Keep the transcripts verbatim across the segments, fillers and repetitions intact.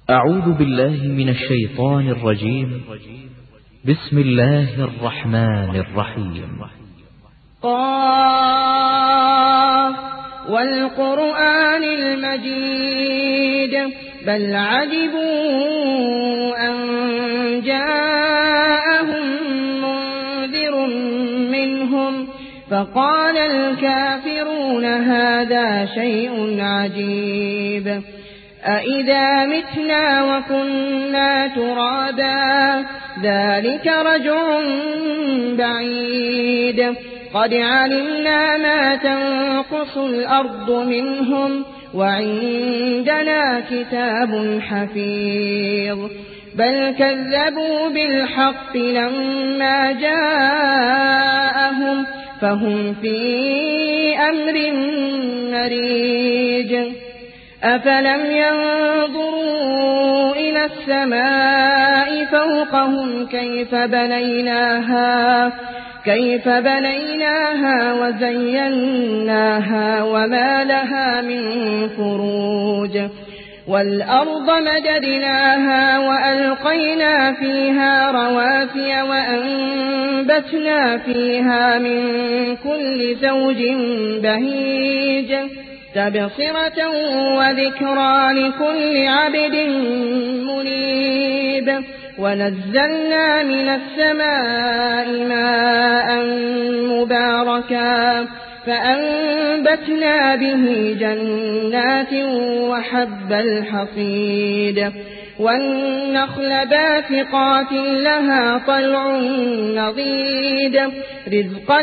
أعوذ بالله من الشيطان الرجيم. بسم الله الرحمن الرحيم. قاف والقرآن المجيد بل عجبوا أن جاءهم منذر منهم فقال الكافرون هذا شيء عجيب أإذا متنا وكنا ترابا ذلك رجع بعيد قد علمنا ما تنقص الأرض منهم وعندنا كتاب حفيظ بل كذبوا بالحق لما جاءهم فهم في أمر مريج أفلم ينظروا إلى السماء فوقهم كيف بنيناها كيف بنيناها وزيناها وما لها من فروج والأرض مددناها وألقينا فيها رواسي وأنبتنا فيها من كل زوج بهيج تبصرة وذكرى لكل عبد منيب ونزلنا من السماء ماء مباركا فأنبتنا به جنات وحب الحصيد والنخل باسقات لها طلع نضيد رزقا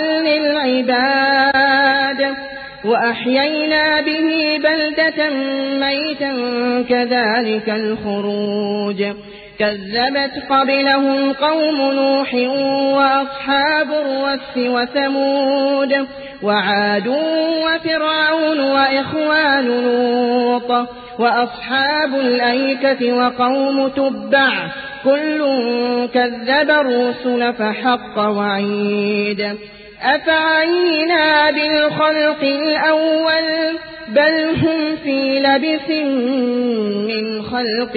للعباد وأحيينا به بلدة ميتا كذلك الخروج كذبت قبلهم قوم نوح وأصحاب الرس وثمود وعاد وفرعون وإخوان لوط وأصحاب الأيكة وقوم تبع كل كذب الرسل فحق وعيد أفعينا بالخلق الأول بل هم في لبس من خلق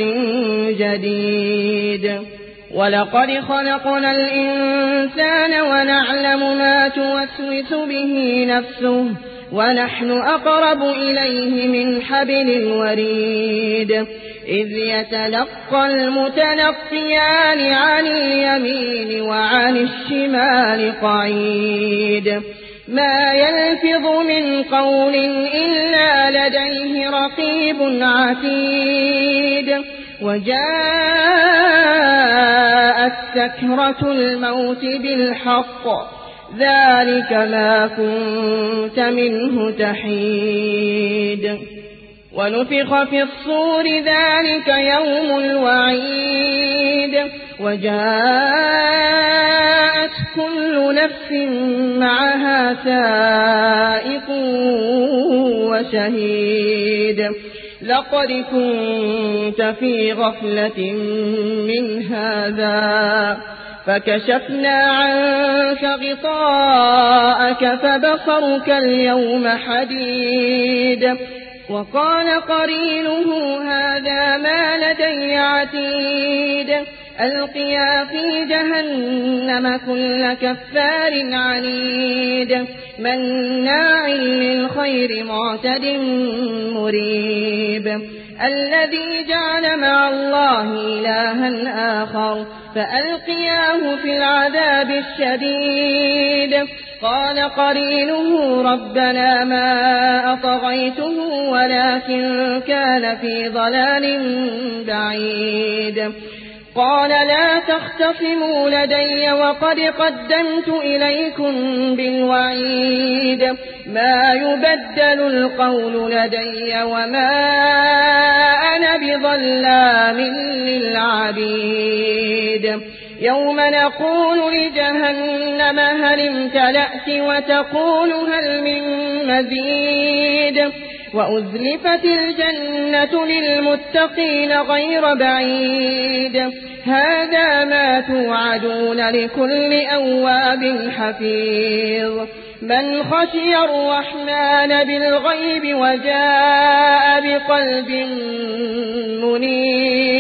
جديد ولقد خلقنا الإنسان ونعلم ما توسوس به نفسه ونحن أقرب إليه من حبل الوريد إذ يتلقى المتلقيان عن اليمين وعن الشمال قعيد ما يلفظ من قول إلا لديه رقيب عتيد وجاءت سكرة الموت بالحق ذلك ما كنت منه تحيد ونفخ في الصور ذلك يوم الوعيد وجاءت كل نفس معها سائق وشهيد لقد كنت في غفلة من هذا فكشفنا عنك غطاءك فبصرك اليوم حديد وقال قرينه هذا ما لدي عتيد ألقيا في جهنم كل كفار عنيد مناع للخير معتد مريب الذي جعل مع الله إلها آخر فألقياه في العذاب الشديد قال قرينه ربنا ما أطغيته ولكن كان في ضلال بعيد قال لا تختصموا لدي وقد قدمت إليكم بالوعيد ما يبدل القول لدي وما أنا بظلام للعبيد يوم نقول لجهنم هل امتلأت وتقول هل من مزيد وأزلفت الجنة للمتقين غير بعيد هذا ما توعدون لكل أواب حفيظ من خشي الرحمن بالغيب وجاء بقلب منيب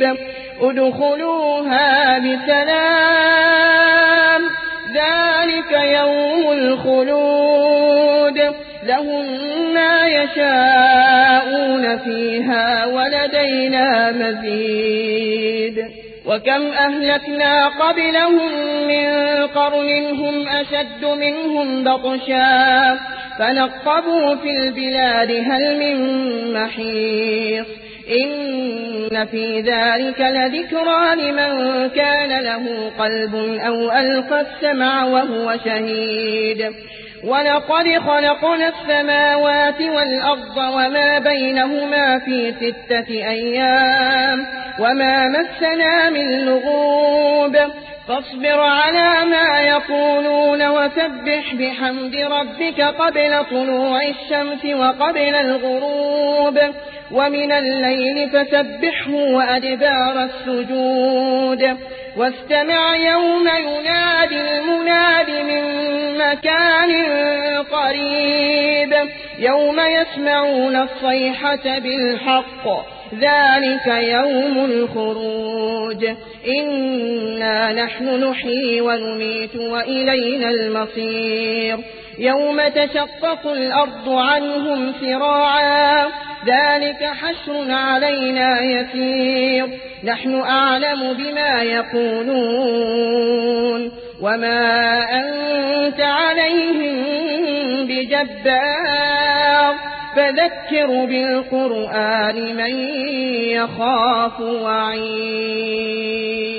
ادخلوها بسلام ذلك يوم الخلود لهم ما يشاءون فيها ولدينا مزيد وكم أهلكنا قبلهم من قرن هم أشد منهم بطشا فنقبوا في البلاد هل من محيص إن في ذلك لذكرى لمن كان له قلب أو ألقى السمع وهو شهيد ولقد خلقنا السماوات والأرض وما بينهما في ستة أيام وما مسنا من لغوب فاصبر على ما يقولون وسبح بحمد ربك قبل طلوع الشمس وقبل الغروب ومن الليل فسبحه وأدبار السجود واستمع يوم ينادي المناد من مكان قريب يوم يسمعون الصيحة بالحق ذلك يوم الخروج إنا نحن نحيي ونميت وإلينا المصير يوم تشقق الأرض عنهم سراعا ذلك حشر علينا يسير نحن أعلم بما يقولون وما أنت عليهم بجبار فذكر بالقرآن من يخاف وعيد.